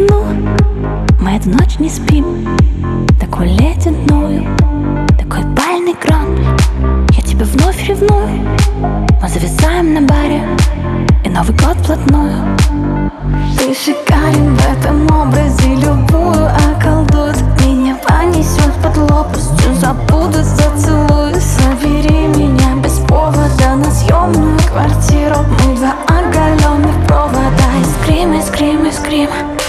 одну. Мы эту ночь не спим, такую ледяную, такой бальный гранд. Я тебя вновь ревную. Мы зависаем на баре и Новый год вплотную. Ты шикарен в этом образе, любую околдует. Меня понесет под лопастью, забуду, зацелую. Забери меня без повода на съемную квартиру. Мы два оголенных провода. И скрим, и скрим, и скрим.